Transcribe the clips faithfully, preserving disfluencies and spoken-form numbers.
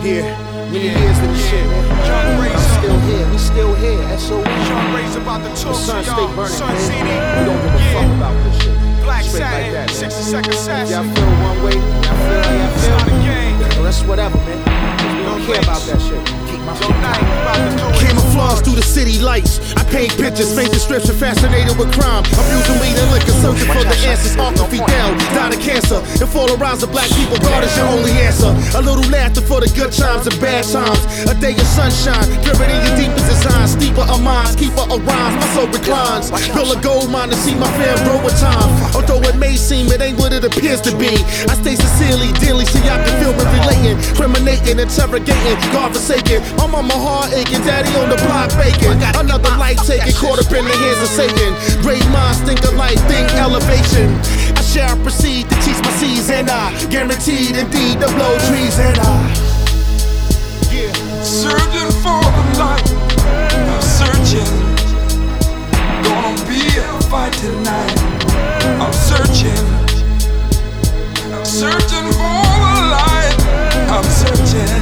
Yeah, many years in this shit, man. I'm still here, we still here, S O E. The sun stay burning, man. We don't give a fuck about this shit. Straight like that, man. Y'all feel one way, y'all feel how y'all feel. Well, that's whatever, man. We don't care about that shit. Keep my shit. Camouflage through the city lights. I paint pictures, paint the strips, and fascinated with crime. I'm using weed and liquor, searching for the answers. Arthur Fidel died of cancer. If all around the black people, God is your only answer. A little laughter for the good times and bad times. A day of sunshine, purity in your deepest design. Steeper of minds, keeper of rhymes. My soul reclines. Build a gold mine to see my fam grow with time. Although it may seem it ain't what it appears to be, I stay sincerely, dearly, so y'all can feel me relating, criminating, interrogating, God forsaken. My mama heart aching, daddy on the block baking. Another life taken, caught up in the hands of Satan. Great minds think alike, think elevation. I shall proceed to teach my seeds, and I guaranteed indeed to blow trees, and I yeah. Searching for the light, I'm searching. Gonna be a fight tonight. I'm searching, I'm searching for the light. I'm searching,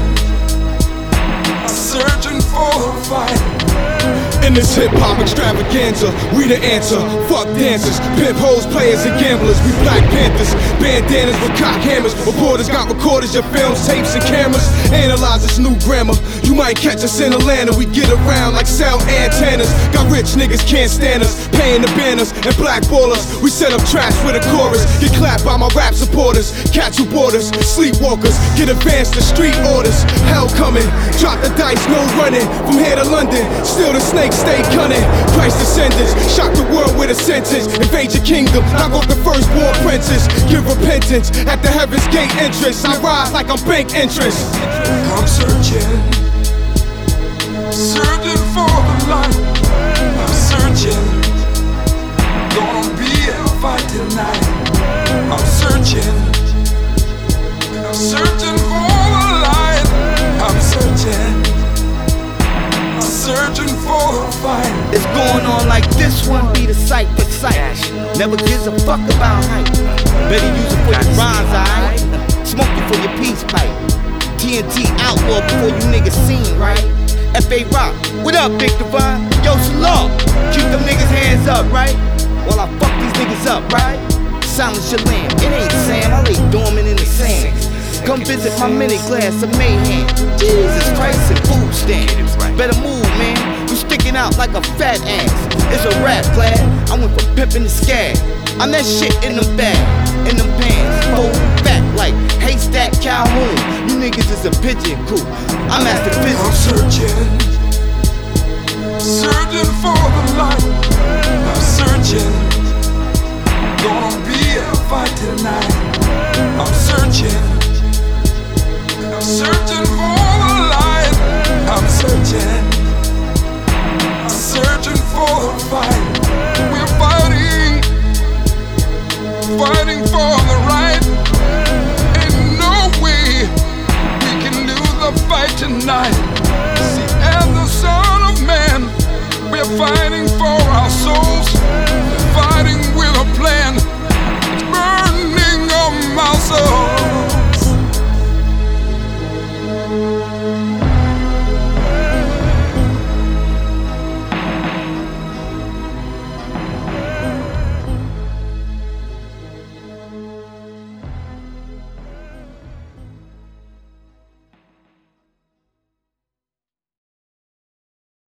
I'm searching for a fight. In this hip-hop extravaganza, we the answer. Fuck dancers, pimp hoes, players and gamblers. We Black Panthers, bandanas with cock hammers. Reporters got recorders, your films, tapes and cameras. Analyze this new grammar. You might catch us in Atlanta. We get around like cell antennas. Got rich niggas can't stand us, paying the banners and blackballers. We set up traps with a chorus. Get clapped by my rap supporters. Catch who borders, sleepwalkers. Get advanced to street orders. Hell coming, drop the dice, no running. From here to London, still the snakes stay cunning. Christ descendants, shock the world with a sentence. Invade your kingdom, knock off the firstborn princess. Give repentance at the heaven's gate entrance. I rise like I'm bank interest. I'm searching, searching for the light. I'm searching, gonna be a fight tonight. I'm searching, I'm searching for the light. I'm searching, I'm searching for a fight. It's going on like this one be the sight for sight. Never gives a fuck about hype. Better use it for your rhymes, alright? Smoke it for your peace pipe. T N T outlaw before you niggas seen, right? F A Rock, what up, Big Divine? Yo, Shalom, keep them niggas hands up, right? While I fuck these niggas up, right? Silence your lamb, it ain't Sam, I lay dormant in the sand. Come visit my mini glass of mayhem. Jesus Christ and food stamps. Better move, man. You sticking out like a fat ass. It's a rap, glad. I went from pimpin' to scab. I'm that shit in them bag, in them pants. Fold back like haystack Calhoun. You niggas is a pigeon coop. I'm at the I'm business. searching, searching for the light. I'm searching, gonna be a fight tonight.